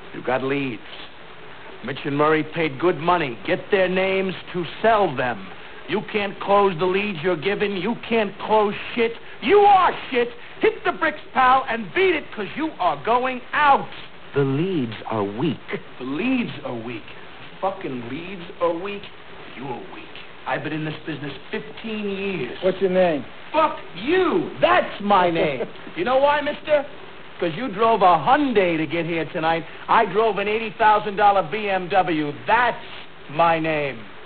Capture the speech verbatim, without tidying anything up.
You got leads. Mitch and Murray paid good money. Get their names to sell them. You can't close the leads you're given. You can't close shit. You are shit. Hit the bricks, pal, and beat it, because you are going out. The leads are weak. The leads are weak. Fucking leads are weak. You're weak. I've been in this business fifteen years. What's your name? Fuck you. That's my name. You know why, mister? Because you drove a Hyundai to get here tonight. I drove an eighty thousand dollar B M W. That's my name.